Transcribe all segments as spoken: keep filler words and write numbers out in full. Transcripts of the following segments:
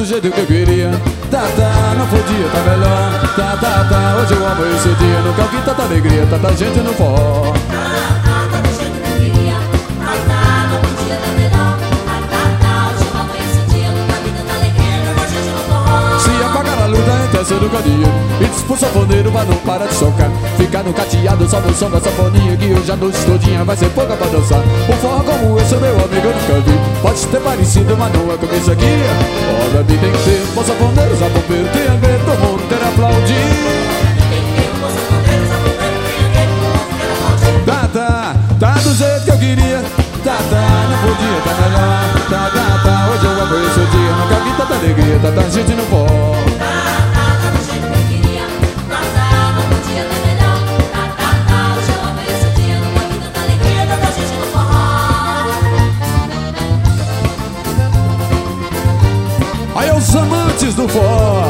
jeito que eu queria. Tá, tá, não podia tá melhor. Tá, tá, tá, hoje eu amo esse dia. Nunca vi tanta alegria, tanta gente no forró. Do candeeiro e diz pro sanfoneiro pra não parar de socar. Ficar no cateado só no som da sanfoninha, que hoje a noite todinha vai ser pouca pra dançar. Um forró como esse, meu amigo, eu nunca vi. Pode ter parecido, mas não é como esse aqui. Olha, me tem que ter bom sanfoneiro, zabombeiro, triangueiro, todo mundo quer aplaudir. Tá, tá, tá do jeito que eu queria. Tá, tá, não podia tá melhor. Tá, tá, tá, hoje eu amo esse dia. Nunca vi tanta alegria, tanta gente no forró. Aí os amantes do forró.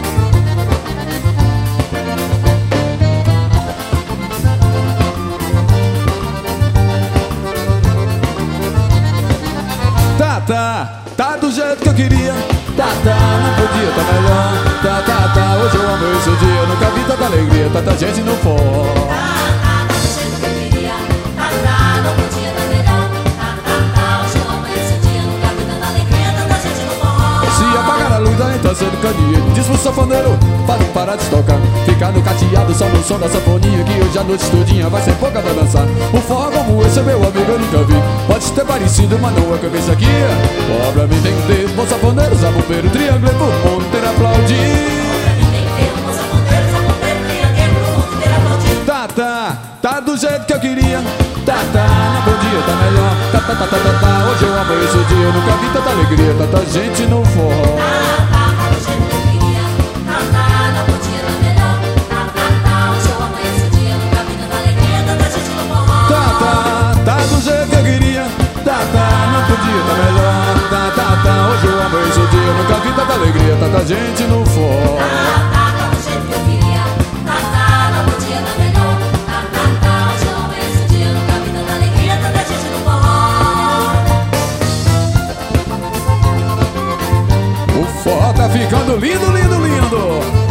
Tá, tá, tá do jeito que eu queria. Tá, tá, não podia tá melhor. Tá, tá, tá, hoje eu amo esse dia. Nunca vi tanta alegria, tanta gente no forró. Dançando candeeiro, diz pro sanfoneiro para não parar de tocar. Ficar no cateado só no som da sanfoninha, que hoje a noite todinha vai ser pouca pra dançar. Um forró como esse, meu amigo, eu nunca vi. Pode ter parecido, mas não é que eu vejo aqui. Ó, pra mim tem que ter bom sanfoneiro, zabumbeiro, triângulo, todo mundo ter aplaudir. Tá, tá, tá do jeito que eu queria. Tá, tá, não podia tá melhor. Tá, tá, tá, tá, tá, tá, hoje eu amo esse dia. Eu nunca vi tanta alegria, tanta gente no forró. Tá melhor, tá, tá, tá, hoje eu amo esse dia. Eu nunca vi tanta alegria, tanta gente no forró. Tá, tá, tá do jeito que eu queria. Tá, tá, não podia tá melhor. Tá, tá, tá, hoje eu amo esse dia. Eu nunca vi tanta alegria, tanta gente no forró. O forró tá ficando lindo, lindo, lindo.